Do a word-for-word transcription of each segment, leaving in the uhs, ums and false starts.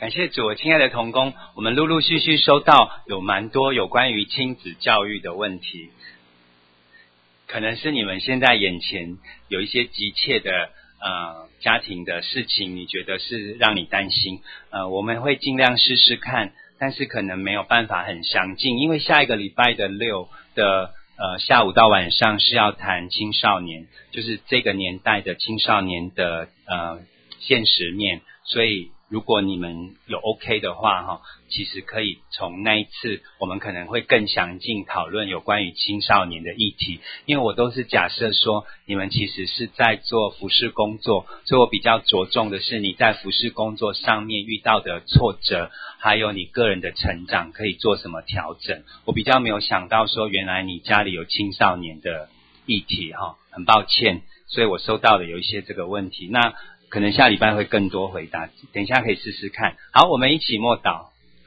感谢主，亲爱的同工，我们陆陆续续收到有蛮多有关于亲子教育的问题，可能是你们现在眼前有一些急切的呃家庭的事情，你觉得是让你担心，呃我们会尽量试试看，但是可能没有办法很详尽，因为下一个礼拜的六的呃下午到晚上是要谈青少年，就是这个年代的青少年的呃现实面，所以如果你们有 OK 的话哈，其实可以从那一次我们可能会更详尽讨论有关于青少年的议题，因为我都是假设说你们其实是在做服事工作，所以我比较着重的是你在服事工作上面遇到的挫折，还有你个人的成长可以做什么调整。我比较没有想到说原来你家里有青少年的议题哈，很抱歉，所以我收到的有一些这个问题，那可能下礼拜会更多回答，等一下可以试试看。好，我们一起默祷。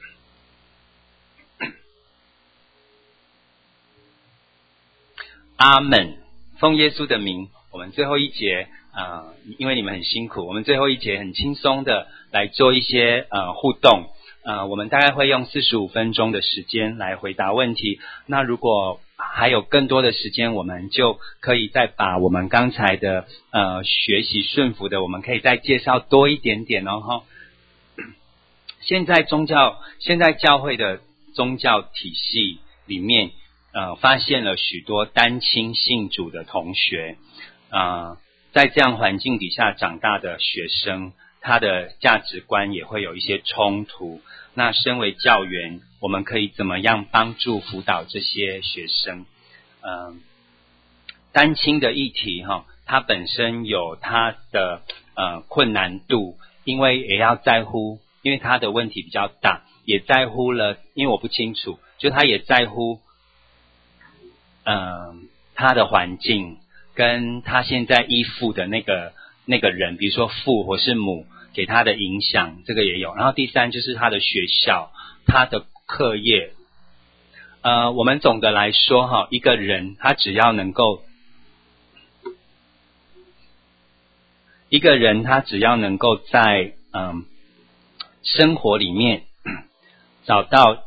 阿们，奉耶稣的名，我们最后一节呃，因为你们很辛苦，我们最后一节很轻松的来做一些呃互动，呃，我们大概会用四十五分钟的时间来回答问题，那如果还有更多的时间，我们就可以再把我们刚才的呃学习顺服的，我们可以再介绍多一点点哦哈。现在宗教，现在教会的宗教体系里面，呃，发现了许多单亲信主的同学，呃，在这样环境底下长大的学生，他的价值观也会有一些冲突。那身为教员，我们可以怎么样帮助辅导这些学生？呃，单亲的议题哈，它本身有它的呃困难度，因为也要在乎，因为他的问题比较大，也在乎了，因为我不清楚，就他也在乎，呃，他的环境跟他现在依附的那个那个人，比如说父或是母给他的影响，这个也有。然后第三就是他的学校，他的课业。呃，我们总的来说哈，一个人他只要能够，一个人他只要能够在嗯生活里面找到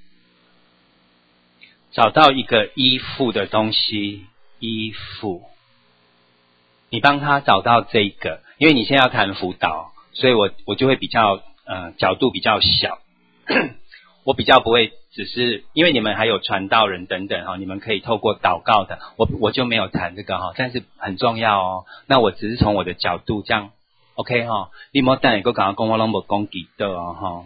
找到一个依附的东西，依附，你帮他找到这个，因为你现在要谈辅导，所以我我就会比较呃角度比较小，我比较不会只是因为你们还有传道人等等哈，你们可以透过祷告的，我我就没有谈这个哈，但是很重要哦。那我只是从我的角度这样 ，OK 哈，你莫等下个讲讲我拢无讲记得哦哈。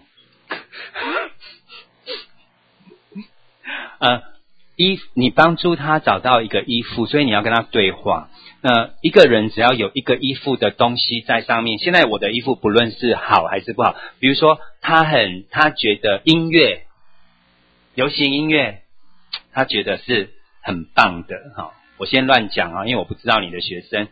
呃，依你帮助他找到一个依附，所以你要跟他对话。那一个人只要有一个依附的东西在上面，现在我的依附不论是好还是不好，比如说他很他觉得音乐流行音乐他觉得是很棒的哈，我先乱讲啊，因为我不知道你的学生，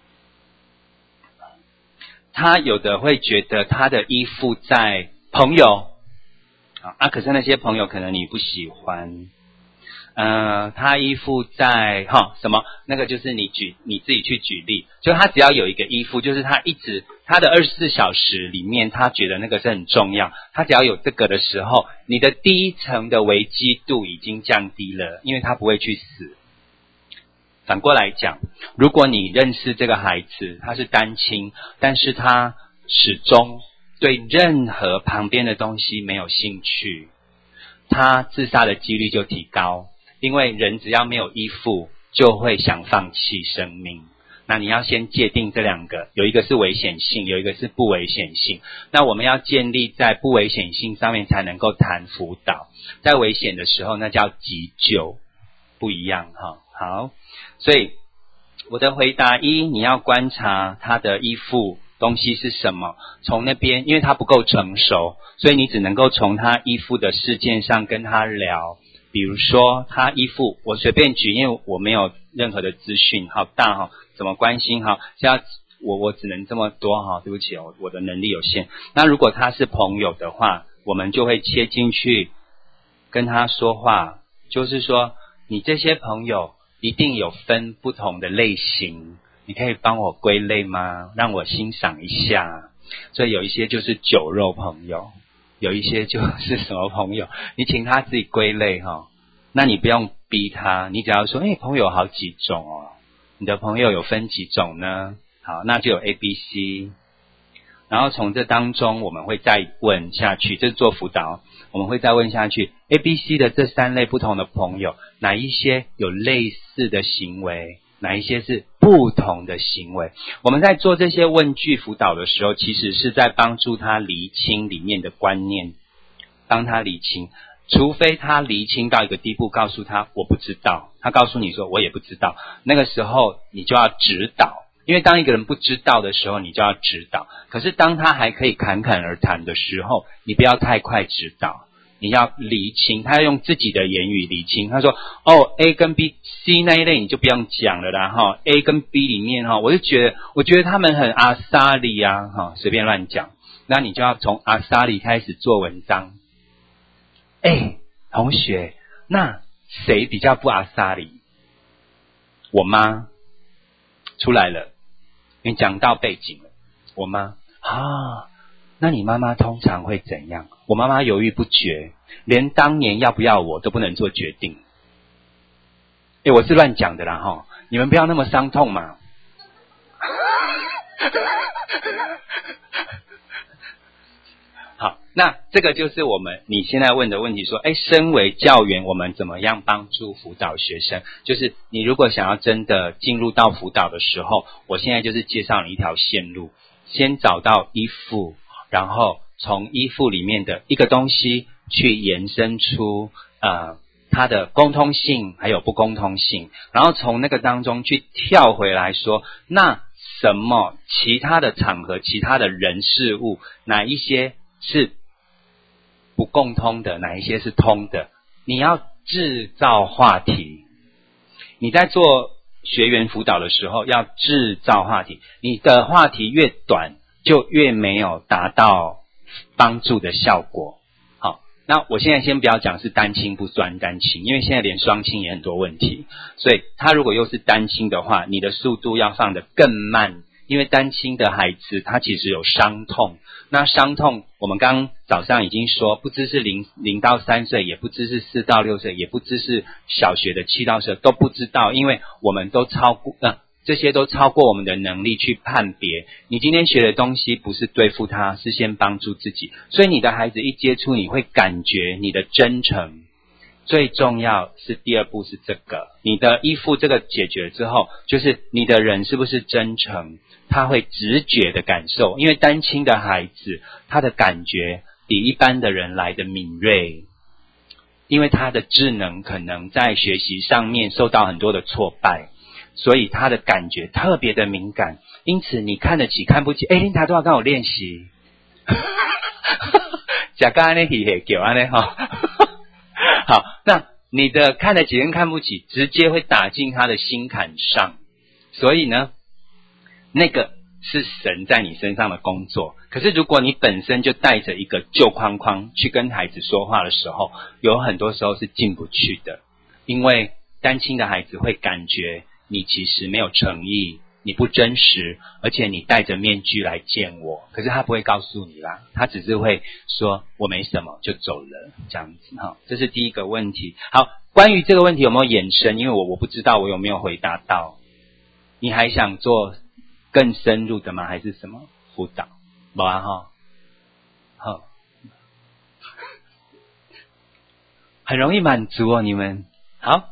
他有的会觉得他的依附在朋友啊，可是那些朋友可能你不喜欢，呃，他依附在哈什么？那个就是你举你自己去举例，就他只要有一个依附，就是他一直他的二十四小时里面，他觉得那个是很重要。他只要有这个的时候，你的第一层的危机度已经降低了，因为他不会去死。反过来讲，如果你认识这个孩子，他是单亲，但是他始终对任何旁边的东西没有兴趣，他自杀的几率就提高。因为人只要没有依附，就会想放弃生命。那你要先界定这两个，有一个是危险性，有一个是不危险性。那我们要建立在不危险性上面才能够谈辅导，在危险的时候那叫急救，不一样哈。好，所以我的回答一，你要观察他的依附东西是什么，从那边，因为他不够成熟，所以你只能够从他依附的事件上跟他聊。比如说他依附，我随便举，因为我没有任何的资讯，好大哈，怎么关心哈，这样我我只能这么多哈，对不起，我我的能力有限。那如果他是朋友的话，我们就会切进去跟他说话，就是说你这些朋友一定有分不同的类型，你可以帮我归类吗？让我欣赏一下。所以有一些就是酒肉朋友， 有一些就是什么朋友，你请他自己归类哈，那你不用逼他，你只要说，哎，朋友好几种哦，你的朋友有分几种呢？好，那就有 A、B、C， 然后从这当中我们会再问下去，这是做辅导，我们会再问下去 A、B、C 的这三类不同的朋友，哪一些有类似的行为，哪一些是不同的行为。我们在做这些问句辅导的时候，其实是在帮助他厘清里面的观念，帮他厘清，除非他厘清到一个地步，告诉他我不知道，他告诉你说我也不知道，那个时候你就要指导，因为当一个人不知道的时候，你就要指导。可是当他还可以侃侃而谈的时候，你不要太快指导，你要厘清，他要用自己的言语厘清。他说哦 A 跟 B、C 那一类你就不用讲了啦哈 ，A 跟 B 里面哈，我就觉得我觉得他们很阿萨里啊哈，随便乱讲。那你就要从阿萨里开始做文章。哎，同学，那谁比较不阿萨里？我妈出来了，你讲到背景了，我妈啊，那你妈妈通常会怎样？我妈妈犹豫不决，连当年要不要我都不能做决定。诶，我是乱讲的啦齁，你们不要那么伤痛嘛。好，那这个就是我们你现在问的问题，说，诶，身为教员，我们怎么样帮助辅导学生？就是你如果想要真的进入到辅导的时候，我现在就是介绍你一条线路，先找到依附，然后从依附里面的一个东西去延伸出呃它的共通性还有不共通性，然后从那个当中去跳回来说，那什么其他的场合、其他的人事物，哪一些是不共通的，哪一些是通的，你要制造话题。你在做学员辅导的时候要制造话题，你的话题越短就越没有达到帮助的效果。好，那我现在先不要讲是单亲不专单亲，因为现在连双亲也很多问题，所以他如果又是单亲的话，你的速度要放得更慢，因为单亲的孩子他其实有伤痛，那伤痛我们刚刚早上已经说，不知是零零到三岁，也不知是四到六岁，也不知是小学的七到十都不知道，因为我们都超过呃这些都超过我们的能力去判别。你今天学的东西不是对付他，是先帮助自己，所以你的孩子一接触，你会感觉你的真诚。最重要是第二步是这个，你的依附这个解决之后，就是你的人是不是真诚，他会直觉的感受，因为单亲的孩子他的感觉比一般的人来的敏锐，因为他的智能可能在学习上面受到很多的挫败，所以他的感觉特别的敏感，因此你看得起看不起，诶，你他都要跟我练习假刚才那题也叫安呢哈好，那你的看得起跟看不起直接会打进他的心坎上，所以呢那个是神在你身上的工作。可是如果你本身就带着一个旧框框去跟孩子说话的时候，有很多时候是进不去的，因为单亲的孩子会感觉你其实没有诚意，你不真实，而且你戴着面具来见我，可是他不会告诉你啦，他只是会说我没什么就走了，这样子哈。这是第一个问题。好，关于这个问题有没有衍生，因为我我不知道我有没有回答到，你还想做更深入的吗？还是什么辅导？没啊哈，好，很容易满足哦，你们好。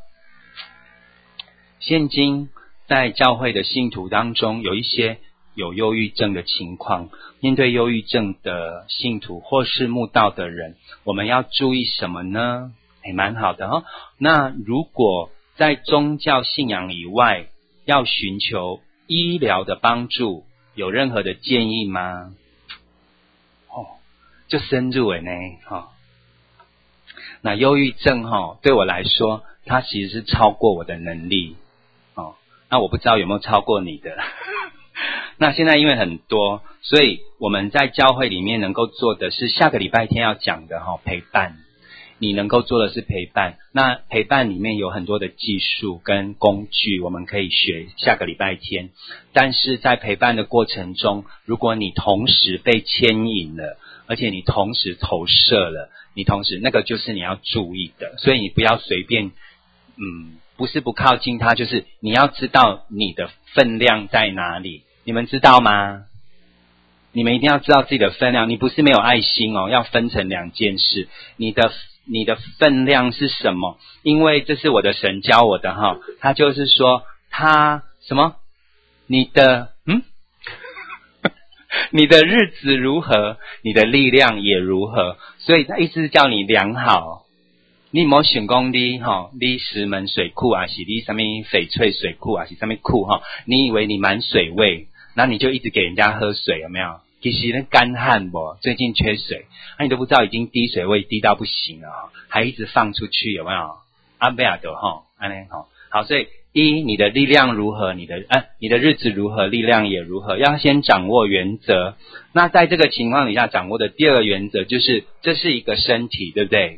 现今在教会的信徒当中，有一些有忧郁症的情况，面对忧郁症的信徒或是慕道的人，我们要注意什么呢？也蛮好的哦。那如果在宗教信仰以外要寻求医疗的帮助，有任何的建议吗？哦，就深入了呢哈、哦。那忧郁症哈、哦，对我来说，它其实是超过我的能力哦。那我不知道有没有超过你的。那现在因为很多，所以我们在教会里面能够做的是下个礼拜天要讲的哈、哦、陪伴。你能够做的是陪伴，那陪伴里面有很多的技术跟工具我们可以学下个礼拜天，但是在陪伴的过程中，如果你同时被牵引了， 而且你同时投射了，你同时那个就是你要注意的，所以你不要随便，嗯，不是不靠近它，就是你要知道你的分量在哪里，你们知道吗？你们一定要知道自己的分量，你不是没有爱心哦，要分成两件事，你的你的分量是什么？因为这是我的神教我的哈，他就是说他什么？你的嗯，你的日子如何，你的力量也如何，所以他意思是叫你量好。你没想讲你哈，你石门水库啊，是你什么翡翠水库啊，是什么库哈？你以为你满水位，那你就一直给人家喝水，有没有？其实那干旱不，最近缺水，那、啊、你都不知道已经低水位低到不行了，还一直放出去，有没有？阿贝亚德哈，安内哈，好，所以一你的力量如何，你的啊你的日子如何，力量也如何，要先掌握原则。那在这个情况底下掌握的第二个原则就是，这是一个身体，对不对？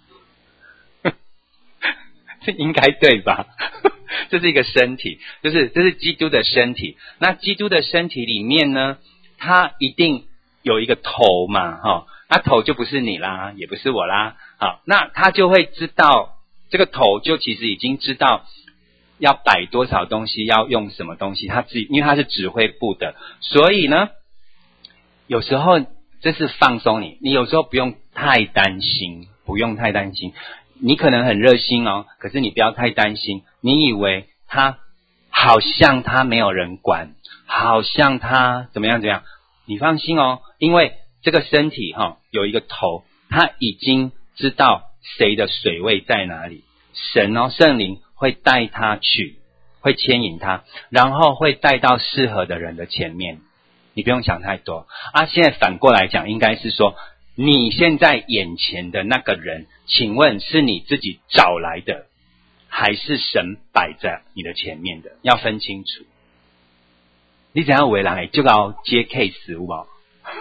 这应该对吧？这是一个身体，就是这是基督的身体。那基督的身体里面呢，它一定有一个头嘛，哈，那头就不是你啦，也不是我啦，好，那他就会知道，这个头就其实已经知道要摆多少东西，要用什么东西，他自己因为他是指挥部的，所以呢，有时候这是放松你，你有时候不用太担心，不用太担心。你可能很热心哦，可是你不要太担心。你以为他好像他没有人管，好像他怎么样怎么样？你放心哦，因为这个身体哈、哦、有一个头，他已经知道谁的水位在哪里。神哦，圣灵会带他去，会牵引他，然后会带到适合的人的前面。你不用想太多啊。现在反过来讲，应该是说，你现在眼前的那个人，请问是你自己找来的，还是神摆在你的前面的？要分清楚。你怎样为人就要接 case 有冇？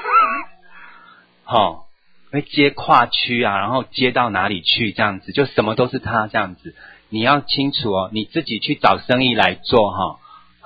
齁，会接跨区啊，然后接到哪里去这样子，就什么都是他这样子。你要清楚哦，你自己去找生意来做哈。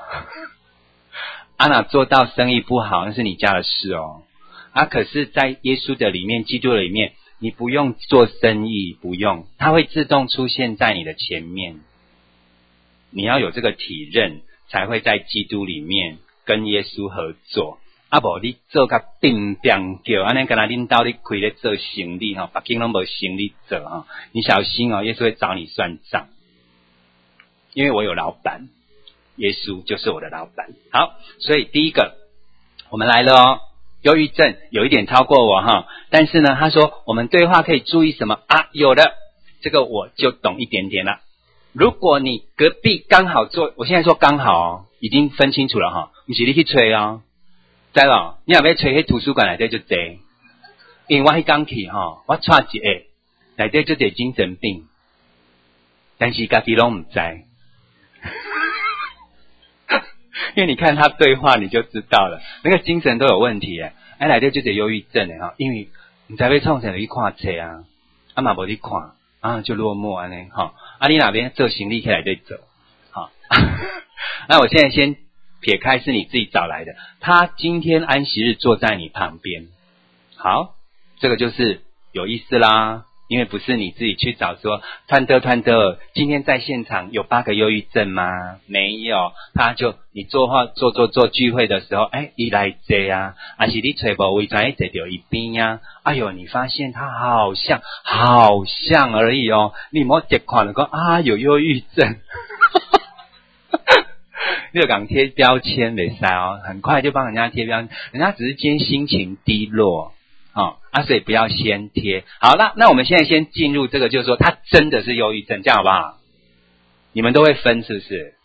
啊，哪做到生意不好，那是你家的事哦。啊，可是在耶稣的里面，基督的里面，你不用做生意，不用，他会自动出现在你的前面。你要有这个体认，才会在基督里面跟耶稣合作。啊不，你做个定定叫，安尼跟他领导你开咧做生意哈，别间拢无生意做哈，你小心哦，耶稣会找你算账。因为我有老板，耶稣就是我的老板。好，所以第一个，我们来了哦。忧郁症有一点超过我哈，但是呢，他说我们对话可以注意什么啊？有的，这个我就懂一点点了。如果你隔壁刚好坐，我现在说刚好哦，已经分清楚了哈，不是你去吹哦，知道？你若要吹去图书馆内底就坐，因为我迄刚去哈，我带一个内底就侪精神病，但是家己拢唔知。因为你看他对话你就知道了，那个精神都有问题诶，哎来的就得忧郁症诶哈，因为你才会创成去看册啊，啊嘛无去看，啊就落寞安尼哈，啊你哪边做行李可以来对走，好，那我现在先撇开是你自己找来的，他今天安息日坐在你旁边，好，这个就是有意思啦。因为不是你自己去找说，团的团的，今天在现场有八个忧郁症吗？没有，他就你做话做做做聚会的时候，哎，一来这啊，还是你吹无为专一坐到一边呀？哎呦，你发现他好像好像而已哦，你莫直看了说啊有忧郁症，你就敢贴标签没塞哦，很快就帮人家贴标签，人家只是今天心情低落。哦，啊，所以不要先贴。好了，那我们现在先进入这个，就是说他真的是忧郁症，这样好不好？你们都会分是不是？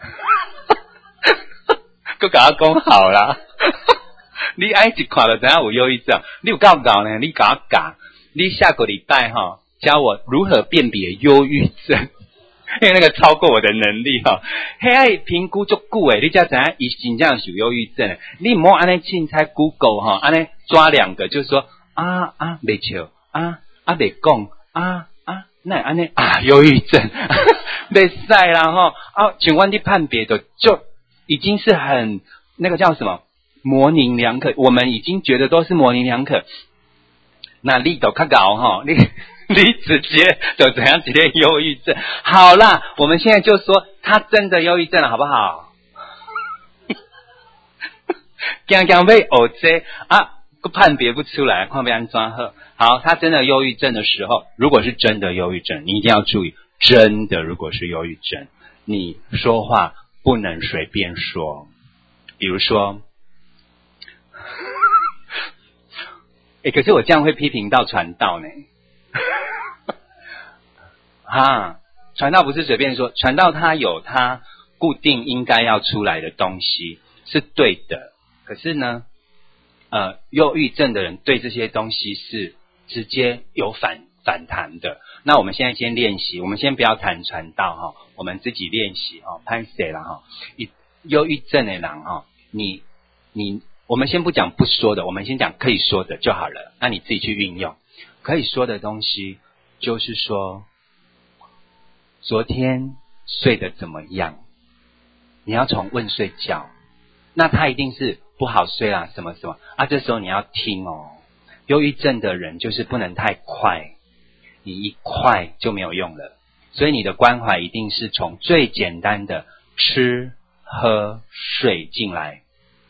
都给他讲好啦。你爱一看了，等下有忧郁症，你有搞不搞呢？你搞搞，你下个礼拜哈、哦，教我如何辨别忧郁症，因为那个超过我的能力哈、哦。嘿，爱评估足久诶，你才知影伊真正是有忧郁症诶。你唔好安尼凊彩 Google 哈，安尼抓两个，就是说啊啊袂笑啊啊袂讲啊啊，那安尼啊忧郁症，袂使啦哈啊，像阮的判别的就已经是很那个叫什么模棱两可，我们已经觉得都是模棱两可。 那你都较搞哈，你你直接就怎样直接忧郁症？好啦，我们现在就说他真的忧郁症了，好不好？刚刚被我这啊，判别不出来，看被安装好。好，他真的忧郁症的时候，如果是真的忧郁症，你一定要注意，真的如果是忧郁症，你说话不能随便说。比如说，哎，可是我这样会批评到传道呢。哈，传道不是随便说，传道他有他固定应该要出来的东西，是对的。可是呢，呃，忧郁症的人对这些东西是直接有反反弹的。那我们现在先练习，我们先不要谈传道哈，我们自己练习哈，拍谁啦哈？忧郁症的人哈，你你，我们先不讲不说的，我们先讲可以说的就好了。那你自己去运用可以说的东西，就是说，昨天睡得怎么样？你要从问睡觉，那他一定是不好睡啦，什么什么啊？这时候你要听哦。忧郁症的人就是不能太快，你一快就没有用了。所以你的关怀一定是从最简单的吃、喝、睡进来，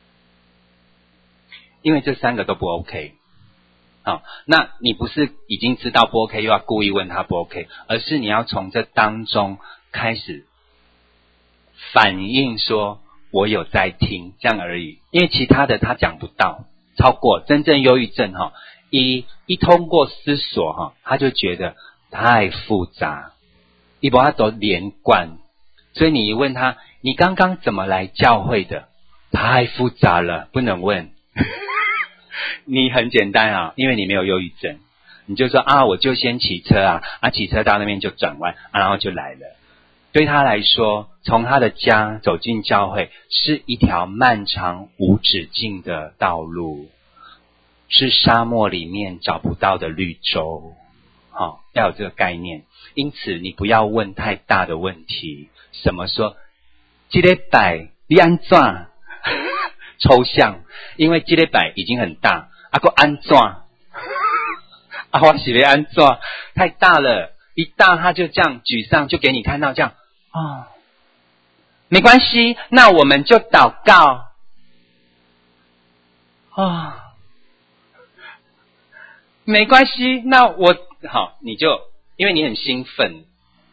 因为这三个都不 OK。好，那你不是已经知道不 OK， 又要故意问他不 OK， 而是你要从这当中开始反映说我有在听，这样而已。因为其他的他讲不到，超过真正忧郁症哈，一一通过思索哈，他就觉得太复杂，一把他都连贯。所以你一问他，你刚刚怎么来教会的？太复杂了，不能问。你很简单啊，因为你没有忧郁症，你就说啊，我就先骑车啊，啊，骑车到那边就转弯啊，然后就来了。对他来说，从他的家走进教会是一条漫长无止境的道路，是沙漠里面找不到的绿洲。好、哦，要有这个概念。因此，你不要问太大的问题。什么说？这礼拜你安怎？抽象，因为这礼拜已经很大，啊，还安怎？啊，我是要安怎？太大了，一大他就这样沮丧，就给你看到这样啊、哦，没关系，那我们就祷告啊、哦，没关系，那我好，你就因为你很兴奋，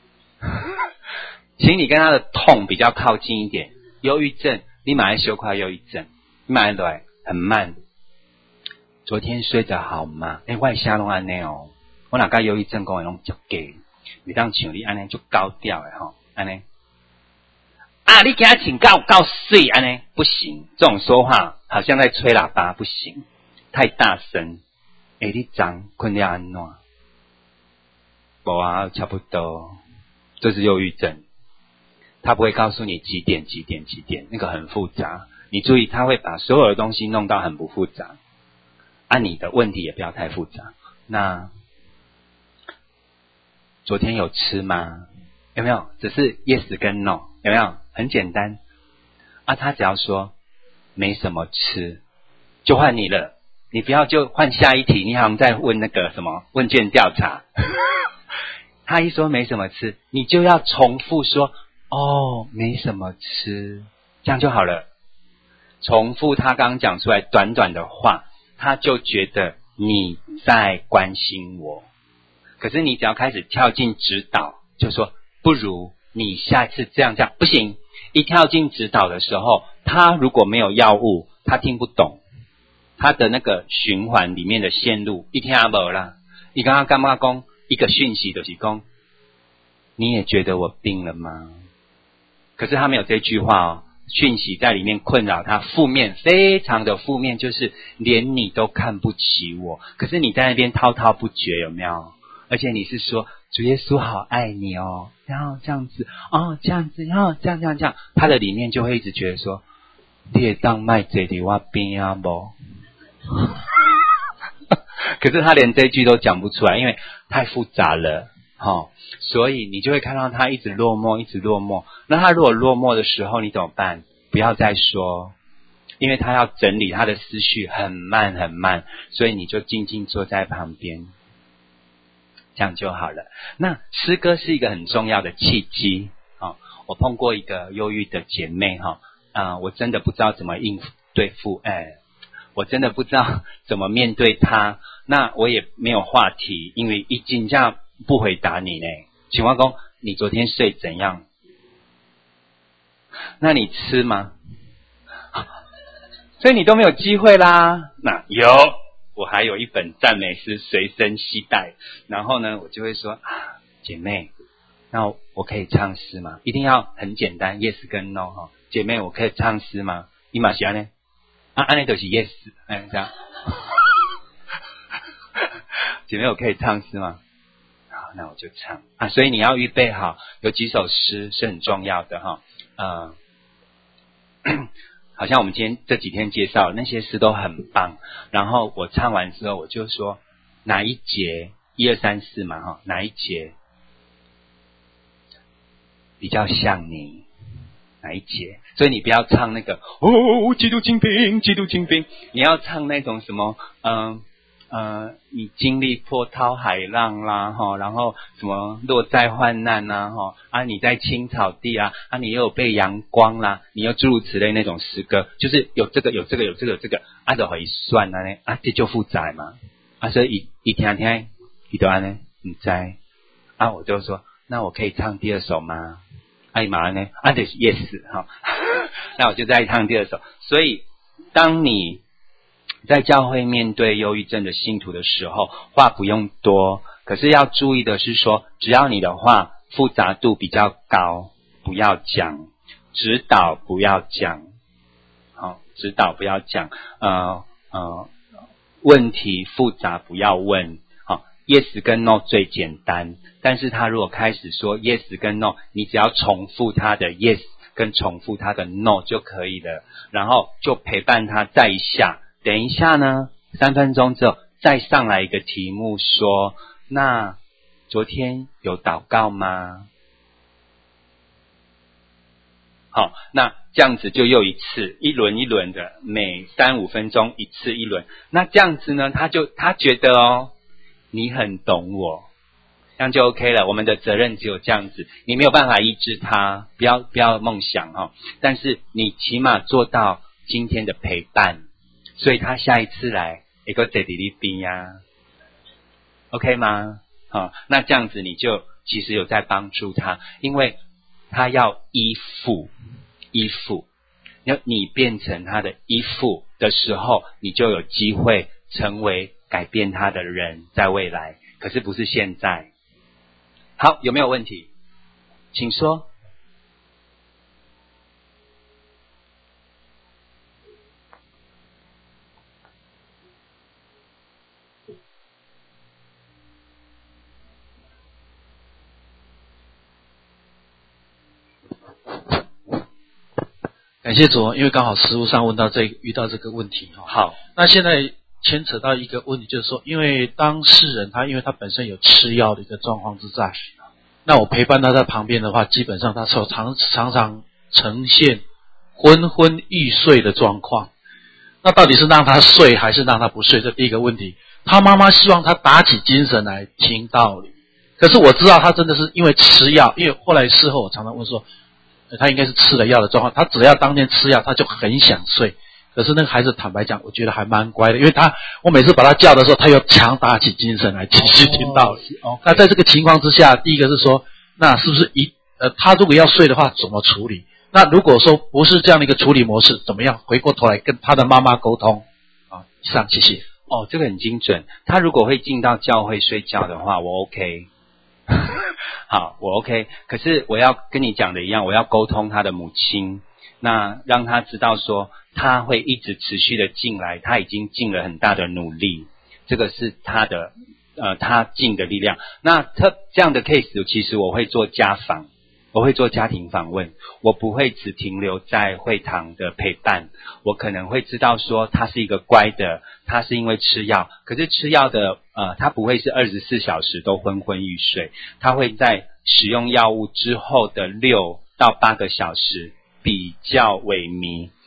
请你跟他的痛比较靠近一点。忧郁症，你马上羞夸忧郁症。慢来很慢。昨天睡得好吗？诶、欸，我瞎弄安尼哦。我哪个忧郁症讲的拢足假，每当像你安尼就高调的吼，安尼啊，你给他请告告睡安尼不行，这种说话好像在吹喇叭，不行，太大声。诶、欸，你昨困了安怎？无啊，差不多，这是忧郁症。他不会告诉你几点几点几点，那个很复杂。你注意，他会把所有的东西弄到很不复杂，啊，你的问题也不要太复杂。那昨天有吃吗？有没有？只是 yes 跟 no， 有没有？很简单。啊，他只要说没什么吃，就换你了。你不要就换下一题，你好像在问那个什么问卷调查。他一说没什么吃，你就要重复说哦，没什么吃，这样就好了。重复他刚刚讲出来短短的话，他就觉得你在关心我。可是你只要开始跳进指导，就说不如你下次这样这样，不行。一跳进指导的时候，他如果没有药物，他听不懂他的那个循环里面的线路，一听没啦。你刚刚干嘛讲一个讯息就是讲，你也觉得我病了吗？可是他没有这句话哦。讯息在里面困扰他，负面，非常的负面，就是连你都看不起我。可是你在那边滔滔不绝，有没有？而且你是说主耶稣好爱你哦，然后这样子哦，这样子，然后这样这样这样，他的里面就会一直觉得说，你也当卖这里我边啊不？可是他连这句都讲不出来，因为太复杂了。哦，所以你就会看到他一直落寞，一直落寞。那他如果落寞的时候，你怎么办？不要再说因为他要整理他的思绪很慢很慢，所以你就静静坐在旁边，这样就好了。那诗歌是一个很重要的契机、哦、我碰过一个忧郁的姐妹、哦呃、我真的不知道怎么应付对付哎，我真的不知道怎么面对她，那我也没有话题，因为一惊这样不回答你呢。请问公，你昨天睡怎样？那你吃吗？所以你都没有机会啦。那有，我还有一本赞美诗随身携带，然后呢我就会说啊，姐妹，那我可以唱诗吗？一定要很简单 yes 跟 no、哦、姐妹我可以唱诗吗？你嘛是这样呢？啊，这样就是 yes， 哎，这样姐妹我可以唱诗吗？好，那我就唱啊。所以你要预备好，有几首诗是很重要的哈、哦，呃好像我们今天这几天介绍那些诗都很棒，然后我唱完之后我就说哪一节一二三四嘛哈，哪一节比较像你，哪一节？所以你不要唱那个哦，基督精兵，基督精兵，你要唱那种什么嗯 呃, 呃，你经历波涛海浪啦齁，然后什么落在患难啦齁，啊你在青草地啊，啊你又有被阳光啦，你又诸如此类那种诗歌，就是有这个有这个有这个有这个，啊就可以算啊呢，啊这就复杂嘛，啊所以一一听听，一段安呢，你知啊我就说，那我可以唱第二首吗？啊你马上呢，啊就是 yes 哈，那我就再唱第二首。所以当你在教会面对忧郁症的信徒的时候，话不用多，可是要注意的是说，只要你的话复杂度比较高，不要讲，指导不要讲，好，指导不要讲，呃呃，问题复杂不要问，好 ，yes 跟 no 最简单，但是他如果开始说 yes 跟 no， 你只要重复他的 yes 跟重复他的 no 就可以了，然后就陪伴他再一下。等一下呢，三分钟之后再上来一个题目说，那昨天有祷告吗？好，那这样子就又一次，一轮一轮的，每三五分钟一次一轮。那这样子呢，他就他觉得哦，你很懂我，这样就 OK 了。我们的责任只有这样子，你没有办法医治他，不要不要梦想哦，但是你起码做到今天的陪伴。所以他下一次来一个在你边呀 ，OK 吗？好、哦，那这样子你就其实有在帮助他，因为他要依附，依附，要你变成他的依附的时候，你就有机会成为改变他的人，在未来，可是不是现在。好，有没有问题？请说。 感谢主，因为刚好实务上问到这遇到这个问题哈。 好， 那现在牵扯到一个问题，就是说，因为当事人他因为他本身有吃药的一个状况之在，那我陪伴他在旁边的话，基本上他常常常常呈现昏昏欲睡的状况。那到底是让他睡还是让他不睡？这第一个问题。他妈妈希望他打起精神来听道理，可是我知道他真的是因为吃药，因为后来事后我常常问说。他应该是吃了药的状况，他只要当天吃药他就很想睡，可是那个孩子坦白讲我觉得还蛮乖的，因为他我每次把他叫的时候他又强打起精神来继续听道理、哦、那在这个情况之下，第一个是说那是不是一呃他如果要睡的话怎么处理，那如果说不是这样的一个处理模式，怎么样回过头来跟他的妈妈沟通啊？以上谢谢。 哦，这个很精准，他如果会进到教会睡觉的话我 OK好，我 OK， 可是我要跟你讲的一样，我要沟通他的母亲，那让他知道说他会一直持续的进来，他已经尽了很大的努力，这个是他的呃他尽的力量。那他这样的 case 其实我会做家访，我会做家庭访问，我不会只停留在会堂的陪伴，我可能会知道说他是一个乖的，他是因为吃药，可是吃药的呃，他不会是二十四小时都昏昏欲睡，他会在使用药物之后的六到八个小时比较萎靡，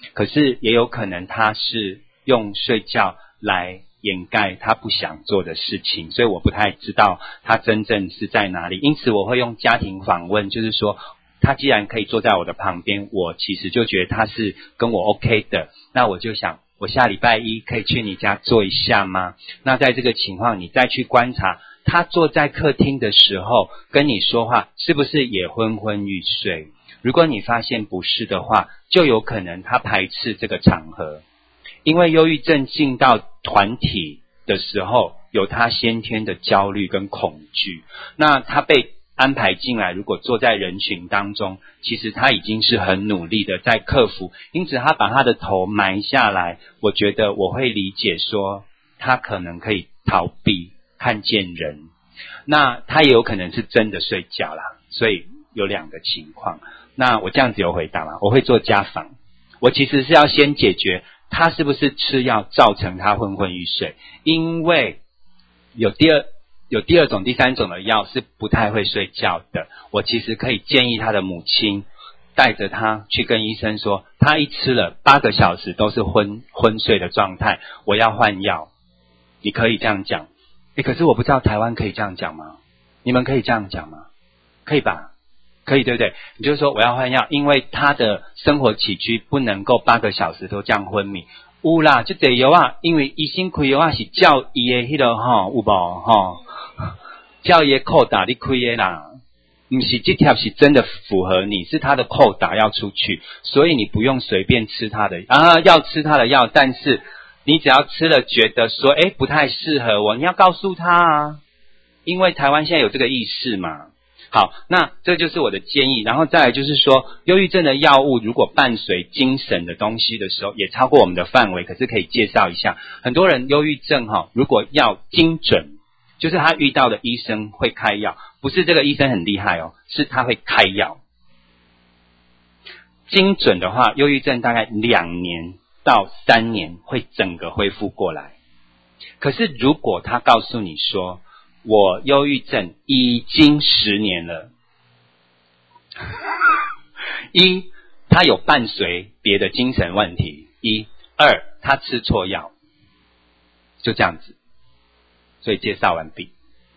可是也有可能他是用睡觉来掩盖他不想做的事情，所以我不太知道他真正是在哪里。因此我会用家庭访问，就是说他既然可以坐在我的旁边，我其实就觉得他是跟我 OK 的，那我就想我下礼拜一可以去你家坐一下吗？那在这个情况你再去观察他坐在客厅的时候跟你说话是不是也昏昏欲睡。如果你发现不是的话，就有可能他排斥这个场合。因为忧郁症进到团体的时候有他先天的焦虑跟恐惧，那他被安排进来，如果坐在人群当中，其实他已经是很努力的在克服，因此他把他的头埋下来，我觉得我会理解说他可能可以逃避看见人，那他也有可能是真的睡觉啦，所以有两个情况。那我这样子有回答吗？我会做家访，我其实是要先解决他是不是吃药造成他昏昏欲睡，因为有第二有第二种第三种的药是不太会睡觉的，我其实可以建议他的母亲带着他去跟医生说，他一吃了八个小时都是昏昏睡的状态，我要换药。你可以这样讲。诶，可是我不知道台湾可以这样讲吗？你们可以这样讲吗？可以吧？可以对不对？你就说我要换药，因为他的生活起居不能够八个小时都这样昏迷。有啦，这个药啊，因为医生开药啊是照伊的迄个吼，有无吼？照伊的扣打你开的啦，不是这条是真的符合你，是他的扣打要出去，所以你不用随便吃他的啊，要吃他的药，但是你只要吃了觉得说，诶不太适合我，你要告诉他啊，因为台湾现在有这个意识嘛。好，那这就是我的建议。然后再来就是说，忧郁症的药物如果伴随精神的东西的时候，也超过我们的范围，可是可以介绍一下。很多人忧郁症哈，如果要精准，就是他遇到的医生会开药，不是这个医生很厉害哦，是他会开药。精准的话，忧郁症大概两年到三年会整个恢复过来。可是如果他告诉你说，我忧郁症已经十年了，一，他有伴随别的精神问题，一，二，他吃错药，就这样子。所以介绍完毕。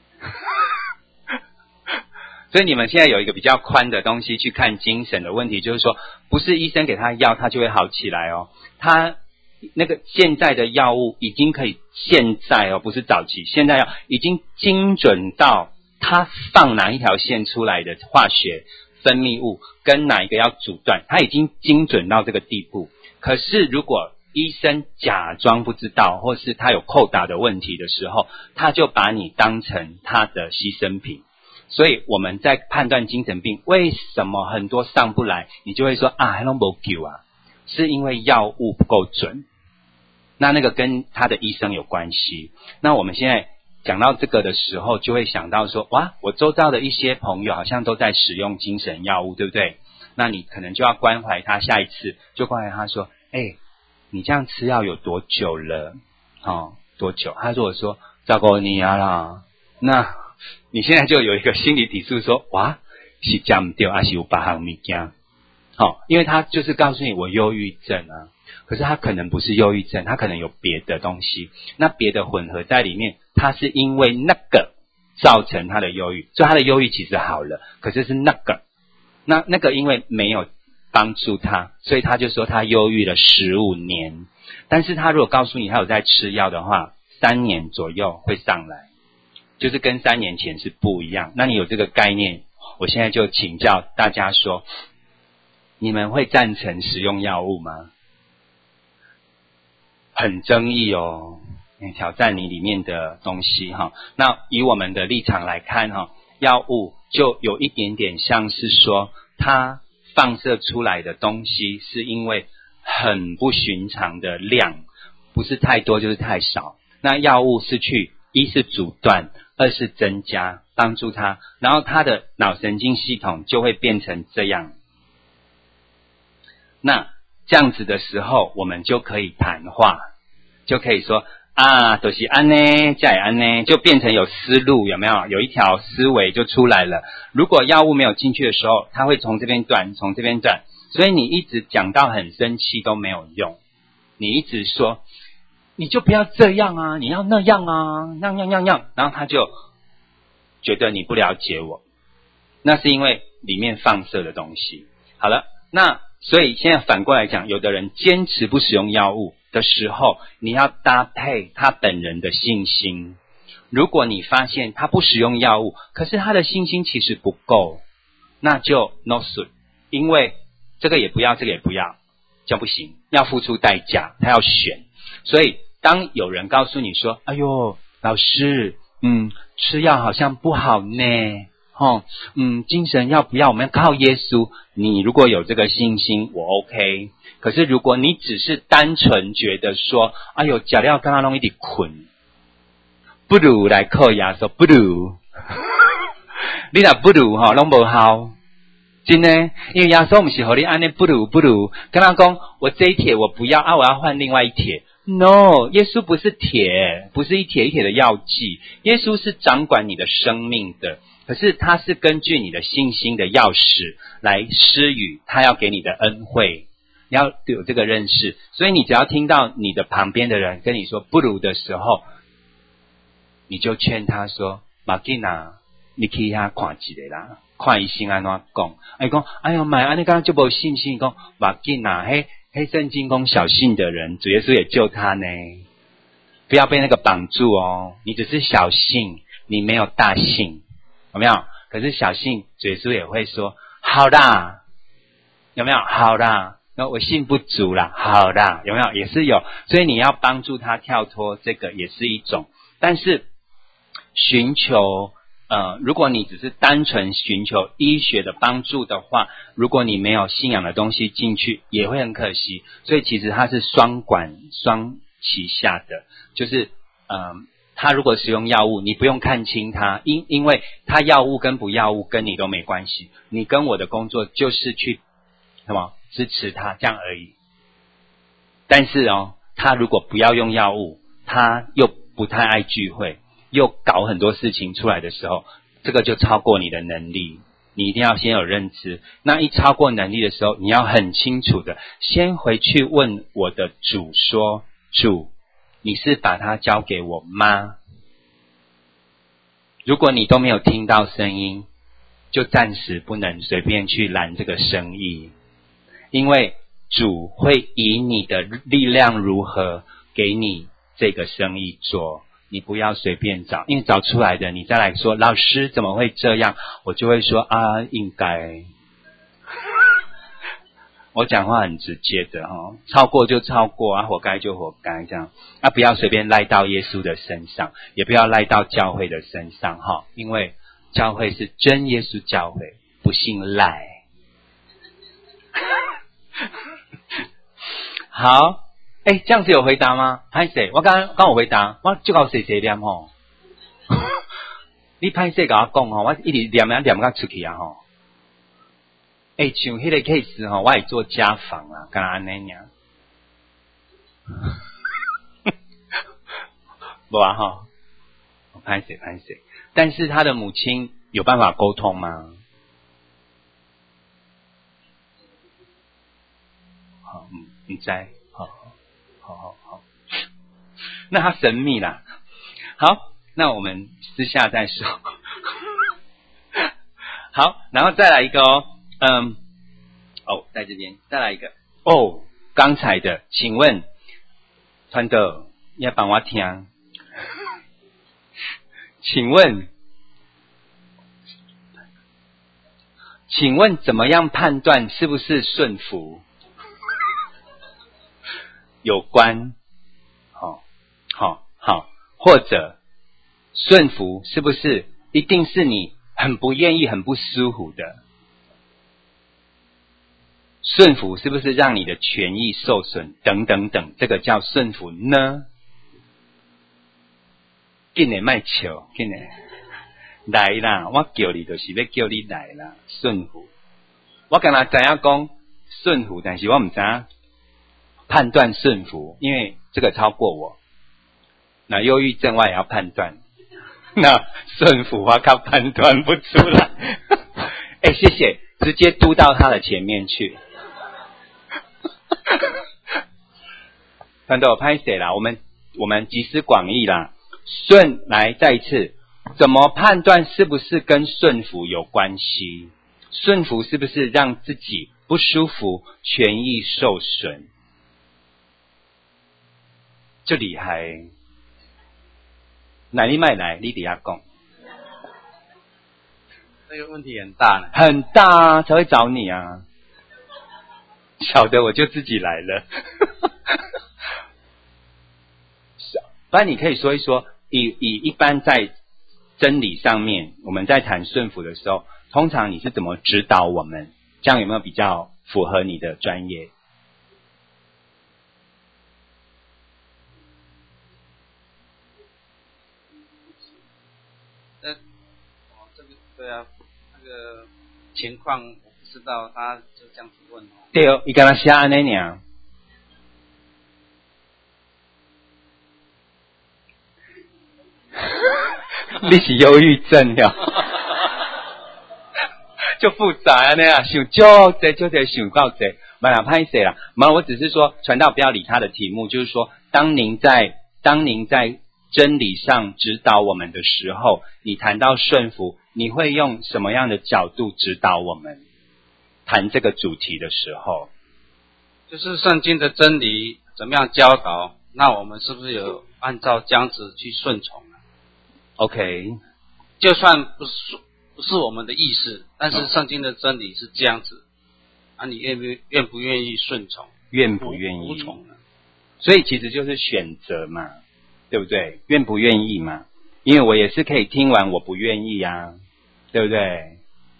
所以你们现在有一个比较宽的东西去看精神的问题，就是说不是医生给他药他就会好起来哦，他那个现在的药物已经可以，现在哦不是早期，现在药已经精准到他放哪一条线出来的化学分泌物跟哪一个要阻断，他已经精准到这个地步。可是如果医生假装不知道，或是他有扣打的问题的时候，他就把你当成他的牺牲品。所以我们在判断精神病为什么很多上不来，你就会说啊还拢没救啊，是因为药物不够准。那那个跟他的医生有关系。那我们现在讲到这个的时候，就会想到说，哇，我周遭的一些朋友好像都在使用精神药物，对不对？那你可能就要关怀他，下一次就关怀他说，诶你这样吃药有多久了？哦，多久？他如果说照顾你啊啦，那你现在就有一个心理抵触说，哇，是这样对，还是有别项物件？好，因为他就是告诉你我忧郁症啊，可是他可能不是忧郁症，他可能有别的东西，那别的混合在里面，他是因为那个造成他的忧郁，所以他的忧郁其实好了，可是是那个，那那个因为没有帮助他，所以他就说他忧郁了十五年，但是他如果告诉你他有在吃药的话，三年左右会上来，就是跟三年前是不一样。那你有这个概念，我现在就请教大家说，你们会赞成使用药物吗？很争议哦，挑战你里面的东西哈。那以我们的立场来看哈，药物就有一点点像是说，它放射出来的东西是因为很不寻常的量，不是太多就是太少。那药物是去一是阻断，二是增加，帮助他，然后他的脑神经系统就会变成这样。那这样子的时候，我们就可以谈话，就可以说啊，就是安呢，这也安呢，就变成有思路，有没有？有一条思维就出来了。如果药物没有进去的时候，它会从这边断，从这边断， 所以你一直讲到很生气都没有用，你一直说你就不要这样啊，你要那样啊，那样样样，然后他就觉得你不了解我，那是因为里面放射的东西。好了，那所以现在反过来讲，有的人坚持不使用药物的时候，你要搭配他本人的信心。如果你发现他不使用药物，可是他的信心其实不够，那就 no suit， 因为这个也不要，这个也不要，这样不行，要付出代价，他要选。所以当有人告诉你说，哎呦，老师，嗯，吃药好像不好呢，哦，嗯，精神要不要？我们要靠耶稣。你如果有这个信心，我 OK。可是如果你只是单纯觉得说，哎呦，假料刚刚弄一点困，不如来靠耶稣，不如，你若不如哈，拢无效。真的，因为耶稣不是和你安尼不如不如，跟他讲，我这一帖我不要啊，我要换另外一帖。No， 耶稣不是铁，不是一帖一帖的药剂，耶稣是掌管你的生命的。可是他是根据你的信心的钥匙来施予他要给你的恩惠，你要有这个认识。所以你只要听到你的旁边的人跟你说不如的时候，你就劝他说，马吉娜，你去遐看一个啦，看医生安怎讲。哎讲，哎呦妈，安尼刚刚就没信心，讲马吉娜，嘿嘿圣经讲小信的人，主耶稣也救他呢。不要被那个绑住哦，你只是小信，你没有大信。有没有？可是小信主耶稣也会说好啦，有没有？好啦，那我信不足啦，好啦，有没有？也是有，所以你要帮助他跳脱这个也是一种。但是寻求呃，如果你只是单纯寻求医学的帮助的话，如果你没有信仰的东西进去，也会很可惜。所以其实它是双管双旗下的，就是嗯。呃他如果使用药物，你不用看清他，因因为他药物跟不药物跟你都没关系，你跟我的工作就是去什么支持他这样而已。但是哦，他如果不要用药物，他又不太爱聚会，又搞很多事情出来的时候，这个就超过你的能力，你一定要先有认知。那一超过能力的时候，你要很清楚的先回去问我的主说，主，你是把它交给我吗？如果你都没有听到声音，就暂时不能随便去拦这个生意，因为主会以你的力量如何给你这个生意做，你不要随便找，因为找出来的你再来说老师怎么会这样，我就会说啊，应该。我讲话很直接的齁，超过就超过啊，活该就活该这样啊，不要随便赖到耶稣的身上，也不要赖到教会的身上齁，因为教会是真耶稣教会，不信赖。好，哎，这样子有回答吗？拍谁？我刚刚刚有回答，我就搞谁谁念齁。你拍谁跟我讲齁，我一直念啊念到出去啊齁。诶、欸，像迄个 case 吼，我会做家访啊，干安尼尔。无啊吼，拍谁拍谁。但是他的母亲有办法沟通吗？好，嗯，你在，好，好好好。那他神秘啦。好，那我们私下再说。好，然后再来一个哦。嗯，哦，在这边再来一个哦，刚才的，请问团队要帮我听，请问，请问怎么样判断是不是顺服？有关，好，好，好，或者顺服是不是一定是你很不愿意、很不舒服的？顺服是不是让你的权益受损等等等，这个叫顺服呢？紧的卖笑，紧的来啦！我叫你就是要叫你来啦，顺服。我刚才知影讲顺服，但是我唔知影判断顺服，因为这个超过我。那忧郁症我也要判断，那顺服我靠判断不出来。哎、欸，谢谢，直接嘟到他的前面去。 传道拍谁啦？我们我们集思广益啦。顺来再一次，怎么判断是不是跟顺服有关系？顺服是不是让自己不舒服，权益受损？就厉害。哪里卖来？你底下讲。 这个问题很大呢， 很大啊，才会找你啊。小的我就自己来了。不然你可以说一说，以以一般在真理上面，我们在谈顺服的时候，通常你是怎么指导我们？这样有没有比较符合你的专业？ 呃，哦，这个对啊，那个情况我不知道，他就这样子问哦。 对哦，你跟他写安尼尔。你是忧郁症了。就复杂啊那样，想就这就得想到这，没啦拍谁啦？没，我只是说传道不要理他的题目，就是说，当您在当您在真理上指导我们的时候，你谈到顺服，你会用什么样的角度指导我们谈这个主题的时候？ 就是圣经的真理怎么样教导，那我们是不是有按照这样子去顺从啊 ？OK， 就算不是不是我们的意思，但是圣经的真理是这样子，啊，你愿不愿不愿意顺从？ 愿不愿意服从呢？ 所以其实就是选择嘛，对不对？愿不愿意嘛？因为我也是可以听完我不愿意啊，对不对？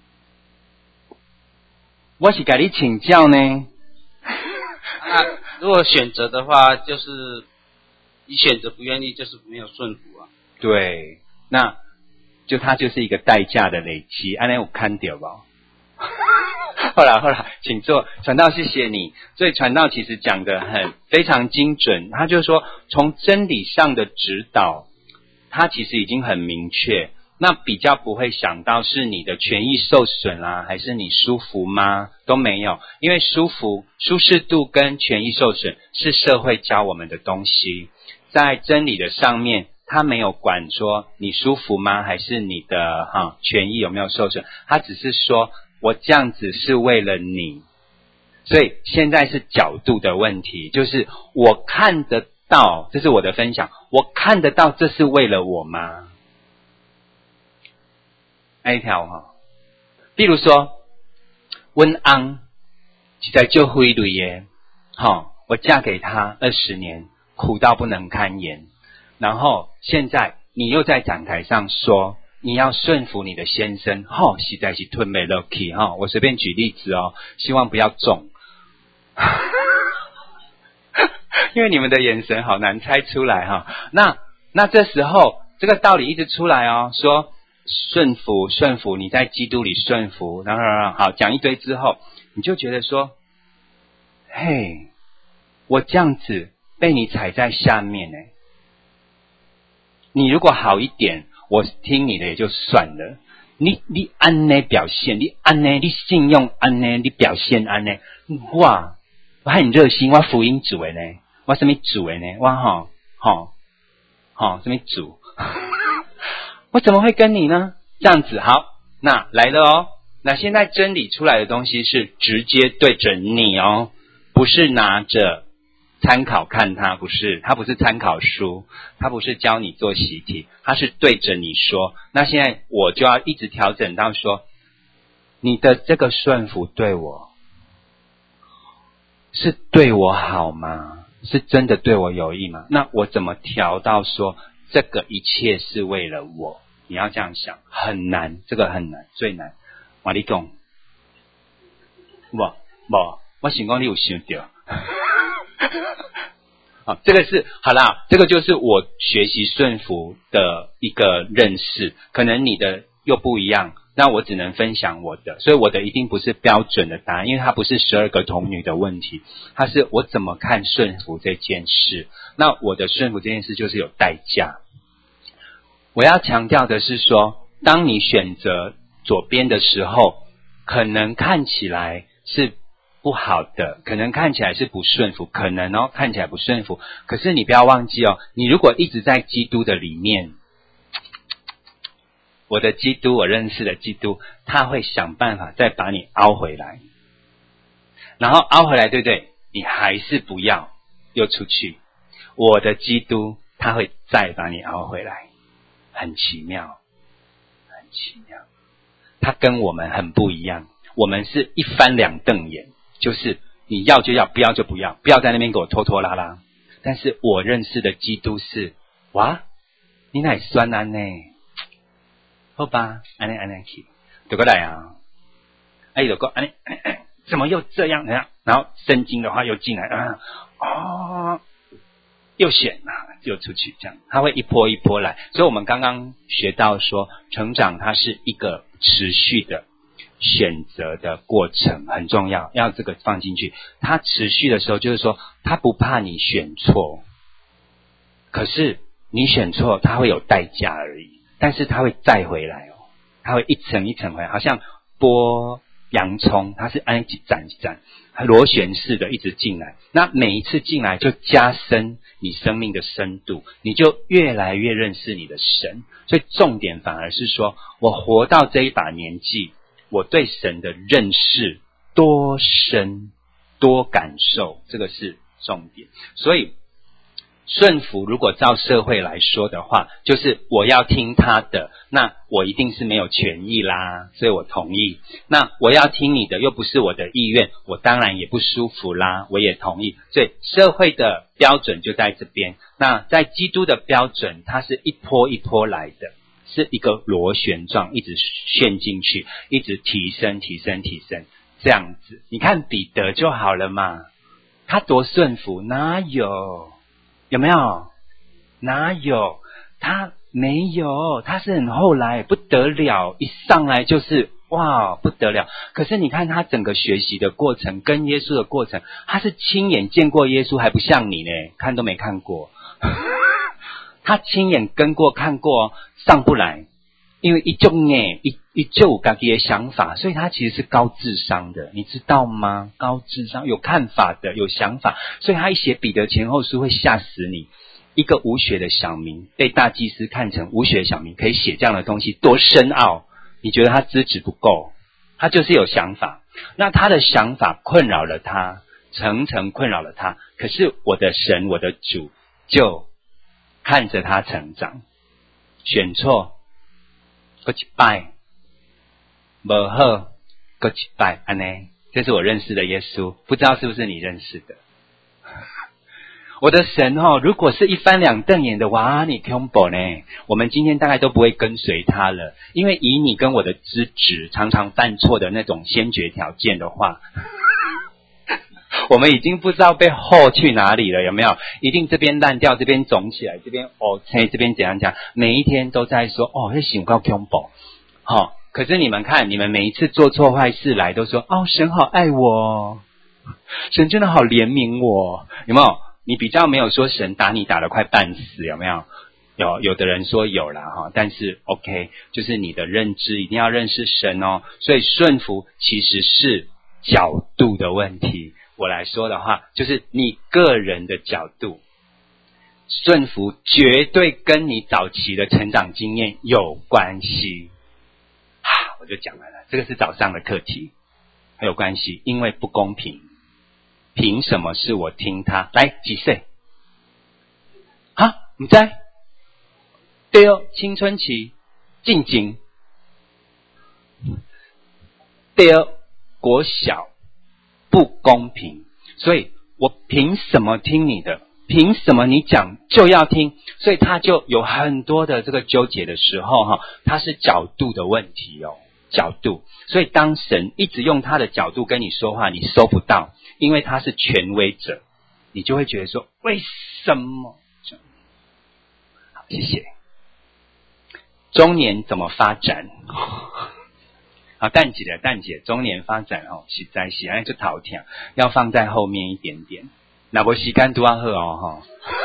我是跟你请教呢。 那如果选择的话，就是你选择不愿意，就是没有顺服啊。 对，那就它就是一个代价的累积。安尼有看到吧？后来后来，请坐，传道，谢谢你。所以传道其实讲得很非常精准，他就是说从真理上的指导，他其实已经很明确。那比较不会想到是你的权益受损啦、啊，还是你舒服吗？都没有，因为舒服、舒适度跟权益受损是社会教我们的东西，在真理的上面，他没有管说你舒服吗，还是你的哈权益有没有受损，他只是说我这样子是为了你，所以现在是角度的问题，就是我看得到，这是我的分享，我看得到这是为了我吗？那一条哈，比如说，温安是在救灰类耶，哈，我嫁给他二十年，苦到不能堪言，然后现在你又在讲台上说你要顺服你的先生，哈，实在是吞没 lucky 哈，我随便举例子哦，希望不要中，因为你们的眼神好难猜出来哈，那那这时候这个道理一直出来哦，说。顺服，顺服，你在基督里顺服，然后好讲一堆之后，你就觉得说，嘿，我这样子被你踩在下面呢。你如果好一点，我听你的也就算了。你你按呢表现，你按呢你信用按呢你表现按呢，哇，我很热心，我福音主的呢，我什么主的呢？我哈哈哈什么主？我怎么会跟你呢？这样子好，那来了哦。那现在真理出来的东西是直接对着你哦，不是拿着参考看它，不是，它不是参考书，它不是教你做习题，它是对着你说。那现在我就要一直调整到说，你的这个顺服对我是对我好吗？是真的对我有益吗？那我怎么调到说这个一切是为了我？你要这样想，很难，这个很难，最难。我跟你讲，不不，我想讲你有想到。好，这个是好啦，这个就是我学习顺服的一个认识，可能你的又不一样，那我只能分享我的，所以我的一定不是标准的答案，因为它不是十二个童女的问题，它是我怎么看顺服这件事。那我的顺服这件事就是有代价。我要强调的是说，当你选择左边的时候，可能看起来是不好的，可能看起来是不顺服，可能哦看起来不顺服，可是你不要忘记哦，你如果一直在基督的里面，我的基督，我认识的基督，他会想办法再把你凹回来，然后凹回来，对不对？你还是不要，又出去。我的基督，他会再把你凹回来，很奇妙，很奇妙。他跟我们很不一样，我们是一翻两瞪眼，就是你要就要，不要就不要，不要在那边给我拖拖拉拉。但是我认识的基督是，哇，你哪酸安呢？好吧，安尼安尼去，对过来啊！哎，有个安尼，怎么又这样？然后，然后圣经的话又进来啊，哦，又选啊，又出去，这样，它会一波一波来。所以我们刚刚学到说，成长它是一个持续的选择的过程，很重要，要这个放进去。它持续的时候，就是说，它不怕你选错，可是你选错，它会有代价而已。但是它会再回来哦，它会一层一层回来，好像剥洋葱，它是按一盏一盏螺旋式的一直进来。那每一次进来就加深你生命的深度，你就越来越认识你的神。所以重点反而是说，我活到这一把年纪，我对神的认识多深多感受，这个是重点。所以顺服如果照社会来说的话，就是我要听他的，那我一定是没有权益啦，所以我同意。那我要听你的又不是我的意愿，我当然也不舒服啦，我也同意。所以社会的标准就在这边。那在基督的标准，它是一波一波来的，是一个螺旋状，一直陷进去，一直提升提升提升，这样子。你看彼得就好了嘛，他多顺服，哪有？有没有？哪有？他没有，他是很后来不得了，一上来就是哇不得了。可是你看他整个学习的过程，跟耶稣的过程，他是亲眼见过耶稣，还不像你呢，看都没看过。他亲眼跟过看过，上不来，因为一种耶一一就有自己的想法，所以他其实是高智商的，你知道吗？高智商，有看法的，有想法，所以他一写彼得前后书会吓死你。一个无血的小民被大祭司看成无血的小民，可以写这样的东西，多深奥！你觉得他资质不够？他就是有想法，那他的想法困扰了他，层层困扰了他。可是我的神，我的主就看着他成长，选错。过一拜，不好，过一拜，安呢？这是我认识的耶稣，不知道是不是你认识的？我的神哦，如果是一翻两瞪眼的，哇，你恐怖呢！我们今天大概都不会跟随他了，因为以你跟我的资质，常常犯错的那种先决条件的话，我们已经不知道被后去哪里了，有没有？一定这边烂掉，这边肿起来，这边哦，这边怎样讲？每一天都在说哦，这想到恐怖，好、哦。可是你们看，你们每一次做错坏事来，都说哦，神好爱我，神真的好怜悯我，有没有？你比较没有说神打你打得快半死，有没有？有有的人说有啦哈，但是 OK， 就是你的认知一定要认识神哦。所以顺服其实是角度的问题。我来说的话，就是你个人的角度，顺服绝对跟你早期的成长经验有关系。啊，我就讲完了，这个是早上的课题，很有关系，因为不公平。凭什么是我听他？来，几岁？啊，你知？对哦，青春期，进京。对哦，国小，不公平。所以我凭什么听你的？凭什么你讲就要听？所以他就有很多的这个纠结的时候哈，他是角度的问题哦，角度。所以当神一直用他的角度跟你说话，你收不到。因为他是权威者，你就会觉得说为什么？好，谢谢。中年怎么发展？好，蛋姐的蛋姐，中年发展哦，实在是哎就头疼，要放在后面一点点。那不时间都要喝哦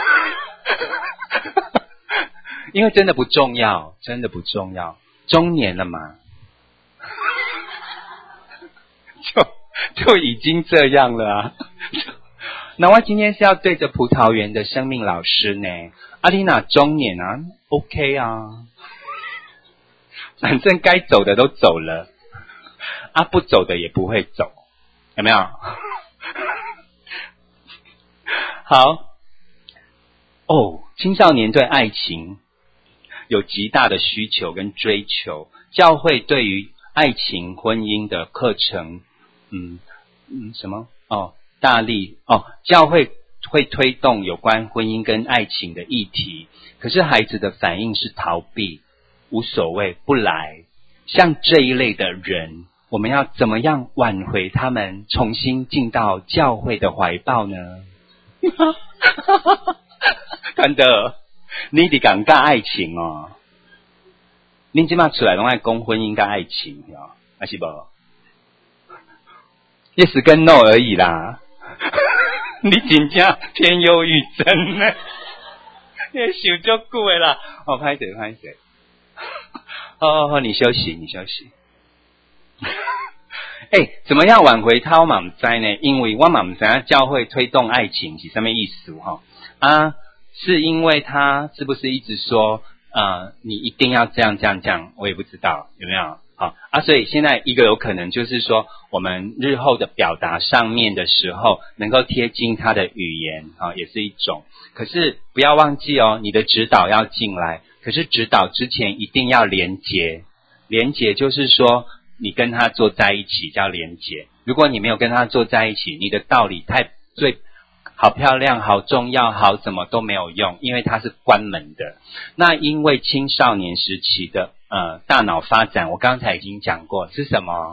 哈，因为真的不重要，真的不重要。中年了嘛，就就已经这样了啊。那我今天是要对着葡萄园的生命老师呢，阿丽娜中年啊 OK 啊，反正该走的都走了，啊不走的也不会走，有没有？好哦，青少年对爱情有极大的需求跟追求，教会对于爱情婚姻的课程，嗯嗯什么哦大力哦，教会会推动有关婚姻跟爱情的议题，可是孩子的反应是逃避，无所谓，不来。像这一类的人，我们要怎么样挽回他们重新进到教会的怀抱呢？看到你得讲尬爱情哦，你今嘛出来拢爱讲婚姻跟爱情哦，还是不 ？Yes 跟 No 而已啦。你真正偏忧郁症呢？你想足久的啦。哦，拍谁拍谁。好好好，你休息，你休息。哎、欸，怎么样挽回他？我嘛不知呢，因为我嘛不知道教会推动爱情是什么意思哈？啊，是因为他是不是一直说呃，你一定要这样这样这样？我也不知道有没有。好啊，所以现在一个有可能就是说，我们日后的表达上面的时候，能够贴近他的语言啊，也是一种。可是不要忘记哦，你的指导要进来，可是指导之前一定要连结，连结就是说，你跟他坐在一起叫连结。如果你没有跟他坐在一起，你的道理太最好漂亮、好重要、好怎么都没有用，因为它是关门的。那因为青少年时期的呃大脑发展，我刚才已经讲过是什么？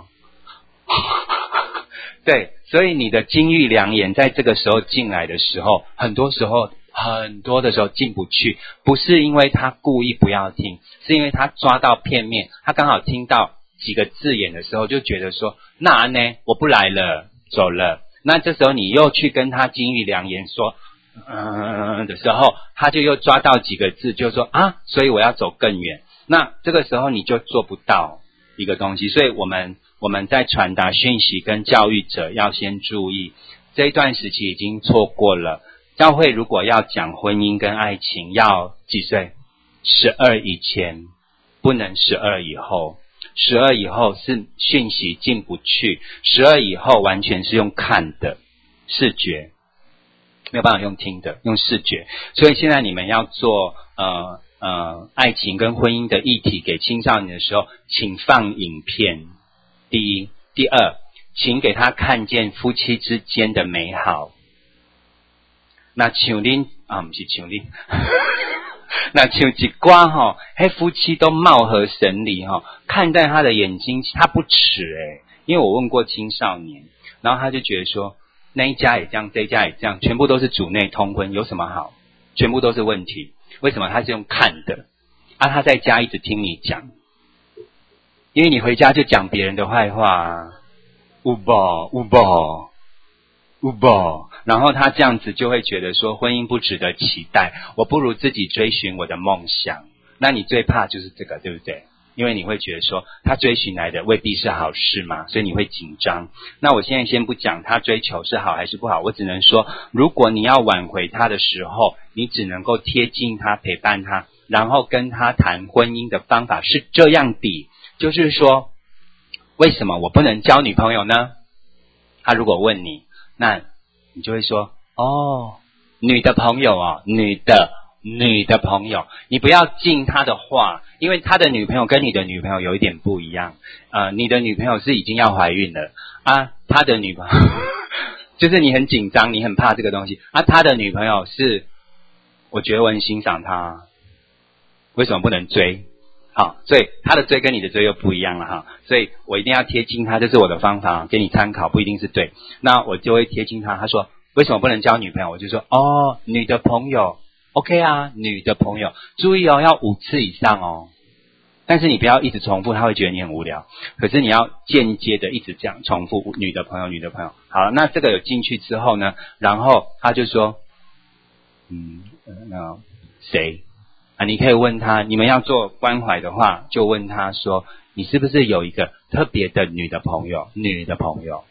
对，所以你的金玉良言在这个时候进来的时候，很多时候很多的时候进不去，不是因为他故意不要听，是因为他抓到片面，他刚好听到几个字眼的时候，就觉得说那呢我不来了，走了。那这时候你又去跟他金玉良言说嗯的时候，他就又抓到几个字，就说啊，所以我要走更远。那这个时候你就做不到一个东西，所以我们我们在传达讯息跟教育者要先注意，这一段时期已经错过了。教会如果要讲婚姻跟爱情，要几岁？十二以前，不能十二以后。十二以后是讯息进不去，十二以后完全是用看的视觉，没有办法用听的，用视觉。所以现在你们要做呃呃爱情跟婚姻的议题给青少年的时候，请放影片。第一，第二，请给他看见夫妻之间的美好。那像恁啊，不是像恁。那像一寡吼，嘿夫妻都貌合神离哈，看在他的眼睛，他不耻诶，因为我问过青少年，然后他就觉得说，那一家也这样，这一家也这样，全部都是主内通婚，有什么好？全部都是问题。为什么他是用看的？啊，他在家一直听你讲，因为你回家就讲别人的坏话啊，有无有无有无，然后他这样子就会觉得说婚姻不值得期待，我不如自己追寻我的梦想。那你最怕就是这个，对不对？因为你会觉得说他追寻来的未必是好事嘛，所以你会紧张。那我现在先不讲他追求是好还是不好，我只能说，如果你要挽回他的时候，你只能够贴近他，陪伴他，然后跟他谈婚姻的方法是这样的，就是说为什么我不能交女朋友呢？他如果问你，那你就会说哦，女的朋友哦，女的女的朋友，你不要进他的话，因为他的女朋友跟你的女朋友有一点不一样。呃，你的女朋友是已经要怀孕了啊，他的女朋友就是你很紧张，你很怕这个东西啊，他的女朋友是，我觉得我很欣赏他，为什么不能追？好，所以他的追跟你的追又不一样了哈，所以我一定要贴近他，这是我的方法，给你参考，不一定是对。那我就会贴近他，他说为什么不能交女朋友？我就说哦，女的朋友 OK 啊，女的朋友，注意哦，要五次以上哦。但是你不要一直重复，他会觉得你很无聊。可是你要间接的一直这样重复女的朋友，女的朋友。好了，那这个有进去之后呢，然后他就说，嗯，那谁？啊，你可以问他，你们要做关怀的话，就问他说，你是不是有一个特别的女的朋友，女的朋友？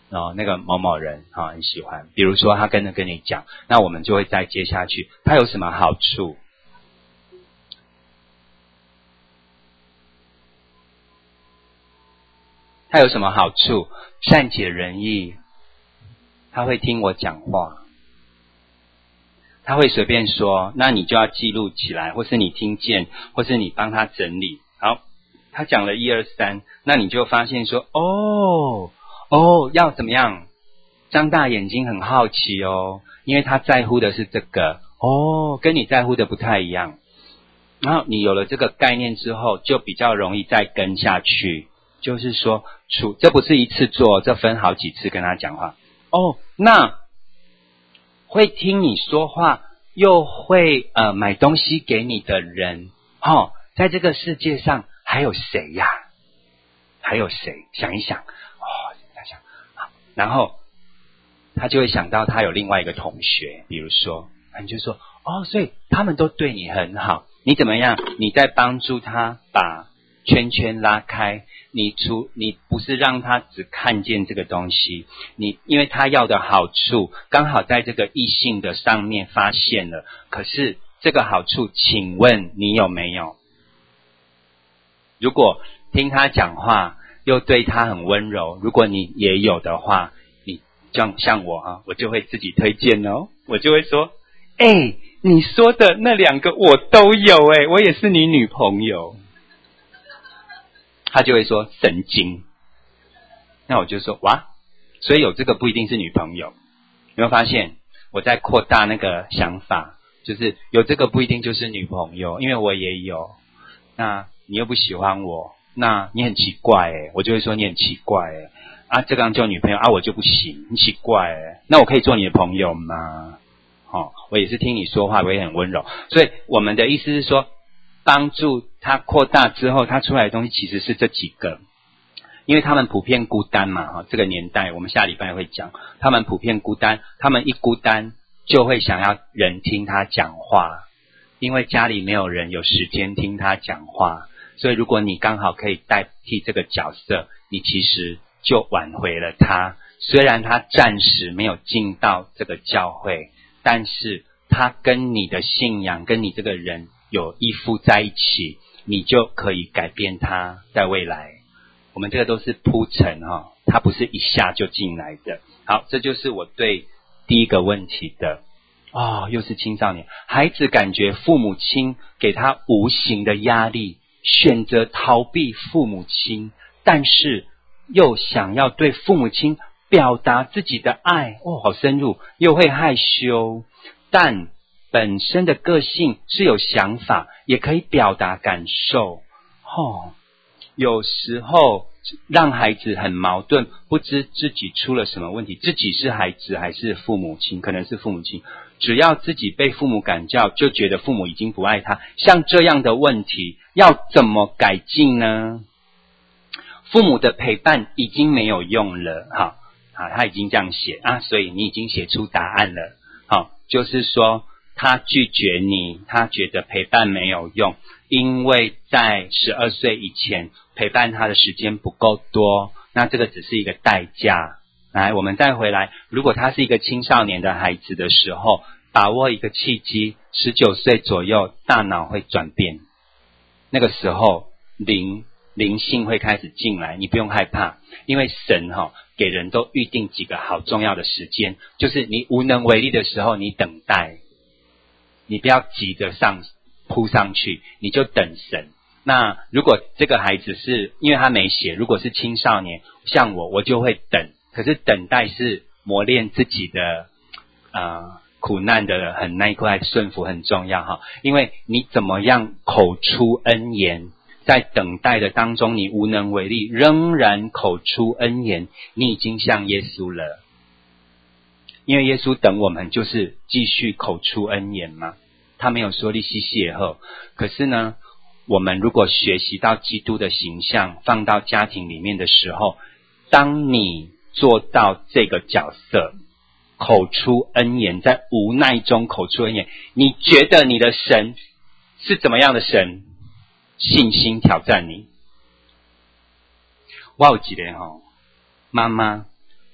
哦，那个某某人哈、哦、很喜欢，比如说他跟着跟你讲，那我们就会再接下去，他有什么好处？他有什么好处？善解人意，他会听我讲话，他会随便说，那你就要记录起来，或是你听见，或是你帮他整理。好，他讲了一二三，那你就发现说，哦哦，要怎么样？张大眼睛很好奇哦，因为他在乎的是这个哦，跟你在乎的不太一样。然后你有了这个概念之后，就比较容易再跟下去。就是说，处这不是一次做，这分好几次跟他讲话。哦，那会听你说话，又会呃买东西给你的人，哦，在这个世界上还有谁呀？还有谁？想一想，哦，想想，好，然后他就会想到他有另外一个同学，比如说，你就说，哦，所以他们都对你很好，你怎么样？你在帮助他把圈圈拉开，你除你不是让他只看见这个东西，你因为他要的好处刚好在这个异性的上面发现了，可是这个好处请问你有没有？如果听他讲话又对他很温柔，如果你也有的话，你像像我啊，我就会自己推荐哦，我就会说，哎，你说的那两个我都有哎，我也是你女朋友。他就会说神经，那我就说哇，所以有这个不一定是女朋友。有没有发现我在扩大那个想法，就是有这个不一定就是女朋友，因为我也有。那你又不喜欢我，那你很奇怪诶，我就会说你很奇怪诶啊，这个样做女朋友啊，我就不行，很奇怪诶，那我可以做你的朋友吗？哦，我也是听你说话，我也很温柔。所以我们的意思是说，帮助他扩大之后，他出来的东西其实是这几个，因为他们普遍孤单嘛，这个年代我们下礼拜会讲，他们普遍孤单，他们一孤单就会想要人听他讲话，因为家里没有人有时间听他讲话，所以如果你刚好可以代替这个角色，你其实就挽回了他。虽然他暂时没有进到这个教会，但是他跟你的信仰跟你这个人有依附在一起，你就可以改变他在未来。我们这个都是铺陈哈，他不是一下就进来的。好，这就是我对第一个问题的哦，又是青少年孩子，感觉父母亲给他无形的压力，选择逃避父母亲，但是又想要对父母亲表达自己的爱，哦，好深入，又会害羞，但本身的个性是有想法，也可以表达感受。哦，有时候让孩子很矛盾，不知自己出了什么问题，自己是孩子还是父母亲，可能是父母亲，只要自己被父母感教，就觉得父母已经不爱他。像这样的问题要怎么改进呢？父母的陪伴已经没有用了，好，啊，他已经这样写啊，所以你已经写出答案了。好，就是说他拒绝你，他觉得陪伴没有用，因为在十二岁以前陪伴他的时间不够多，那这个只是一个代价。来，我们再回来，如果他是一个青少年的孩子的时候，把握一个契机，十九岁左右大脑会转变，那个时候灵灵性会开始进来，你不用害怕，因为神哈、哦、给人都预定几个好重要的时间，就是你无能为力的时候，你等待，你不要急着上扑上去，你就等神。那如果这个孩子是因为他没写，如果是青少年，像我，我就会等。可是等待是磨练自己的呃苦难的很那一块，顺服很重要哈。因为你怎么样口出恩言，在等待的当中，你无能为力，仍然口出恩言，你已经像耶稣了。因为耶稣等我们就是继续口出恩言嘛，他没有说你西西也后。可是呢，我们如果学习到基督的形象放到家庭里面的时候，当你做到这个角色，口出恩言，在无奈中口出恩言，你觉得你的神是怎么样的神？信心挑战你。我有一个吼妈妈，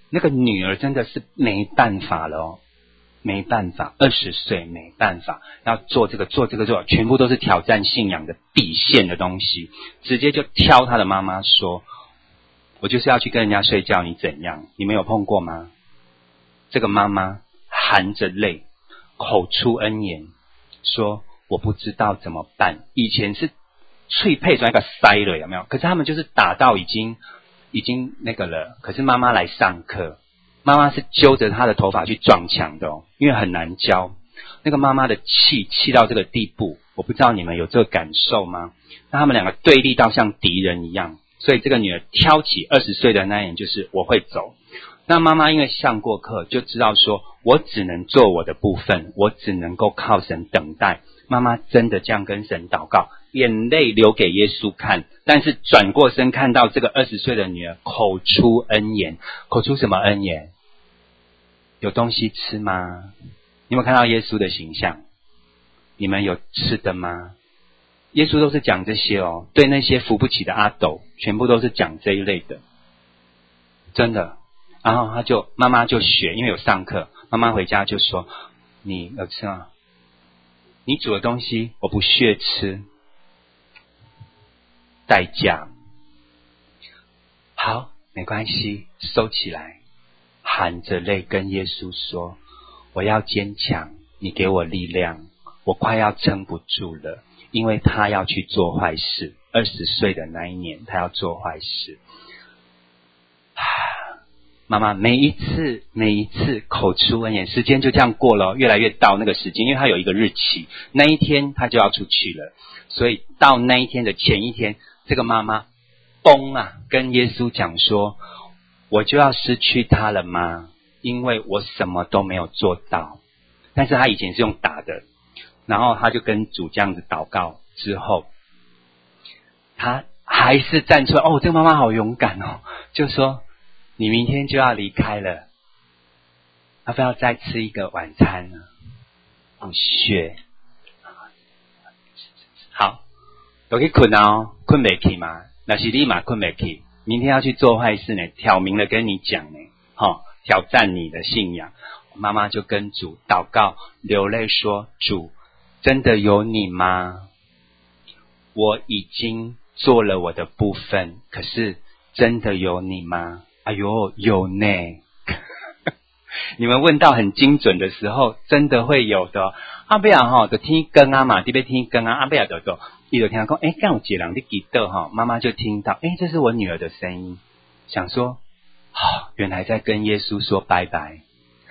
那个女儿真的是没办法了哦，没办法，二十岁没办法，要做这个做这个做，全部都是挑战信仰的底线的东西，直接就挑他的妈妈说，我就是要去跟人家睡觉，你怎样？你们有碰过吗？这个妈妈含着泪，口出恩言，说我不知道怎么办。以前是脆配转一个塞了，有没有？可是他们就是打到已经已经那个了。可是妈妈来上课，妈妈是揪着她的头发去撞墙的哦，因为很难教。那个妈妈的气气到这个地步，我不知道你们有这个感受吗？那他们两个对立到像敌人一样。所以这个女儿挑起二十岁的那一年，就是我会走。那妈妈因为上过课，就知道说我只能做我的部分，我只能够靠神等待。妈妈真的这样跟神祷告，眼泪流给耶稣看，但是转过身看到这个二十岁的女儿口出恩言，口出什么恩言？有东西吃吗？你有没有看到耶稣的形象？你们有吃的吗？耶稣都是讲这些哦，对那些扶不起的阿斗，全部都是讲这一类的，真的。然后他就妈妈就学，因为有上课，妈妈回家就说：“你有吃吗？你煮的东西我不屑吃，代价。”好，没关系，收起来，含着泪跟耶稣说：“我要坚强，你给我力量，我快要撑不住了。”因为他要去做坏事，二十岁的那一年他要做坏事。妈妈每一次每一次口出恩言，时间就这样过了，越来越到那个时间，因为他有一个日期，那一天他就要出去了，所以到那一天的前一天，这个妈妈崩啊，跟耶稣讲说：“我就要失去他了吗？因为我什么都没有做到。”但是他以前是用打的。然后他就跟主这样子祷告之后，他还是站出来。哦，这个妈妈好勇敢哦，就说你明天就要离开了，要不要再吃一个晚餐呢？不屑。好，都去困哦，困不起嘛？那是立马困不起，明天要去做坏事呢，挑明了跟你讲呢，哦，挑战你的信仰。妈妈就跟主祷告，流泪说：“主。”真的有你吗？我已经做了我的部分，可是真的有你吗？哎呦，有呢。你们问到很精准的时候，真的会有的。阿贝亚哈，就听更啊嘛，这边听更啊，阿贝亚就说，伊就听讲，哎，刚有几人的记得哈，妈妈就听到，哎，这是我女儿的声音，想说，哦，原来在跟耶稣说拜拜。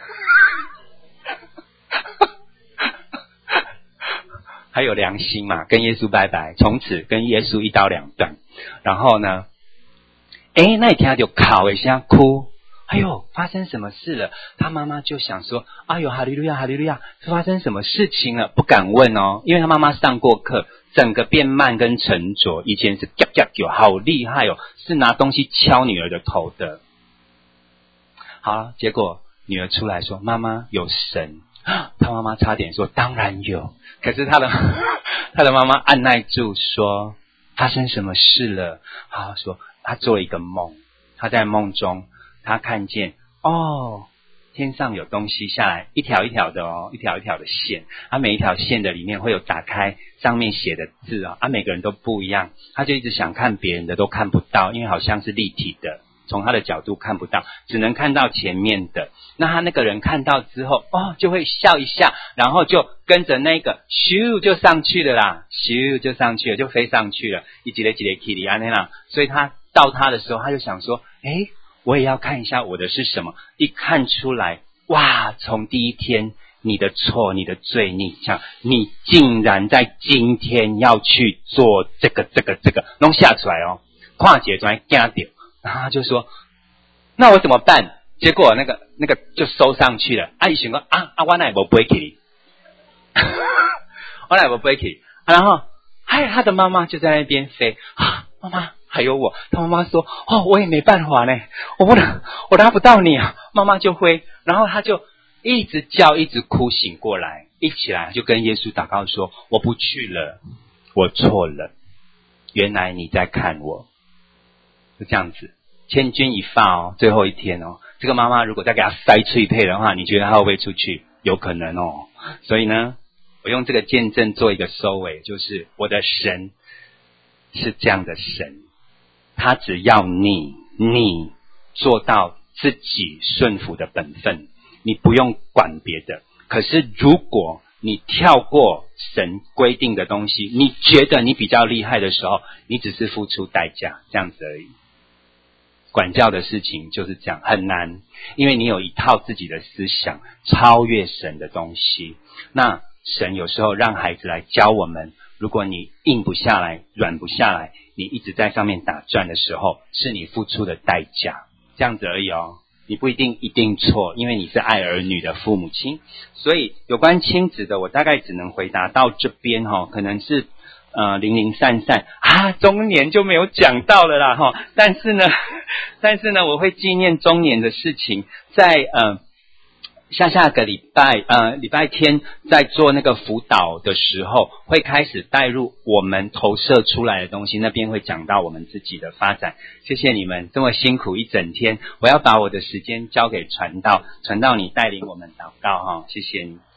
还有良心嘛，跟耶稣拜拜，从此跟耶稣一刀两断。然后呢，诶，那一天他就哭一下哭，哎呦，发生什么事了？他妈妈就想说，哎呦，哈利路亚，哈利路亚，是发生什么事情了？不敢问哦，因为他妈妈上过课，整个变慢跟沉着，以前是嘎嘎叫，好厉害哦，是拿东西敲女儿的头的。好，结果女儿出来说，妈妈有神。他妈妈差点说当然有，可是他的他的妈妈按耐住说发生什么事了。好，说他做了一个梦，他在梦中他看见哦天上有东西下来，一条一条的哦，一条一条的线，啊每一条线的里面会有打开上面写的字啊，啊每个人都不一样，他就一直想看别人的都看不到，因为好像是立体的，从他的角度看不到，只能看到前面的。那他那个人看到之后，哦，就会笑一下，然后就跟着那个咻就上去了啦，咻就上去了，就飞上去了，一级嘞级嘞 kitty 安那啦。所以他到他的时候，他就想说，诶，我也要看一下我的是什么。一看出来，哇，从第一天你的错，你的罪，你想，你竟然在今天要去做这个这个这个，弄下出来哦，跨界转惊到。然后他就说，那我怎么办？结果那个那个就收上去了。阿姨想说啊啊，我哪不飞起，我哪不飞起。然后，哎，他的妈妈就在那边飞啊，妈妈还有我。他妈妈说，哦，我也没办法呢，我不能，我拉不到你啊。妈妈就挥，然后他就一直叫，一直哭，醒过来，一起来就跟耶稣祷告说，我不去了，我错了，原来你在看我。就这样子，千钧一发哦，最后一天哦， 这个妈妈如果再给她塞脆配的话，你觉得她会不会出去？有可能哦。所以呢，我用这个见证做一个收尾，就是我的神是这样的神，他只要你你做到自己顺服的本分，你不用管别的。可是如果你跳过神规定的东西，你觉得你比较厉害的时候，你只是付出代价，这样子而已。管教的事情就是这样，很难，因为你有一套自己的思想，超越神的东西。那神有时候让孩子来教我们，如果你硬不下来，软不下来，你一直在上面打转的时候，是你付出的代价，这样子而已哦。你不一定一定错，因为你是爱儿女的父母亲。所以有关亲子的，我大概只能回答到这边哈、哦，可能是呃零零散散啊，中年就没有讲到了啦哈、哦。但是呢，但是呢，我会纪念中年的事情，在呃下下个礼拜呃礼拜天在做那个辅导的时候，会开始带入我们投射出来的东西，那边会讲到我们自己的发展。谢谢你们这么辛苦一整天，我要把我的时间交给传道，传道你带领我们祷告哈，谢谢你。